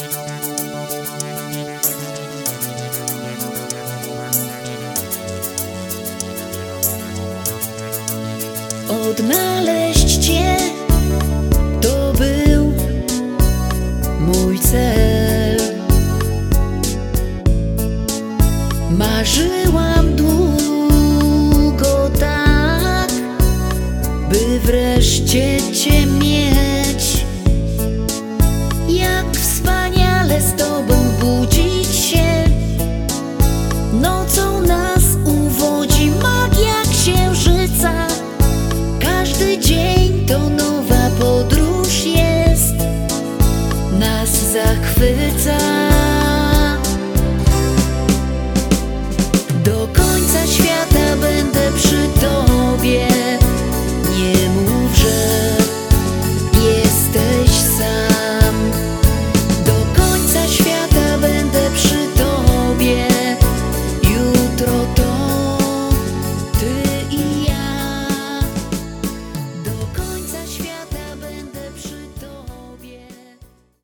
Odnaleźć Cię to był mój cel. Marzyłam długo tak, by wreszcie Cię mieć. Jak wspaniale z Tobą budzić się. Nocą nas uwodzi magia księżyca. Każdy dzień to nowa podróż jest, nas zachwyca.